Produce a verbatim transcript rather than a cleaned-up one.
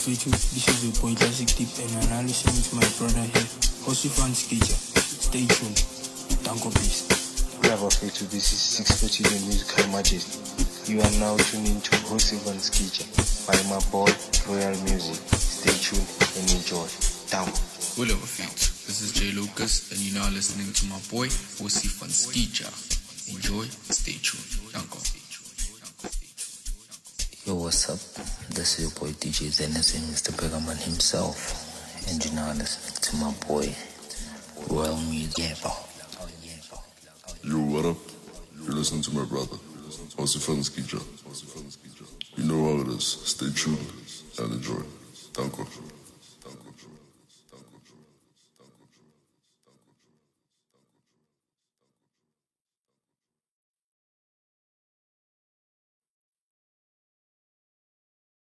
Faithful, this is your boy Classic Deep, and I'm now listening to my brother here, Hosi Fan Skija. Stay tuned. Thank you, please. Bravo Faithful, this is six forty the Musical Majesty. You are now tuning to Hosi Fan Skija by my boy Royal Music. Stay tuned and enjoy. Thank you. Hello, Faithful. This is Jay Lucas, and you're now listening to my boy Hosi Fan Skija. Enjoy. Stay tuned. Thank you. Yo, what's up? This is your boy D J Zenison, Mister Pegaman himself, and you're now listening to my boy Royal Music. Yeah, bro. Yo, what up? You're listening to my brother, Hosi Fan Skija. You know how it is. Stay tuned and enjoy. Thank you.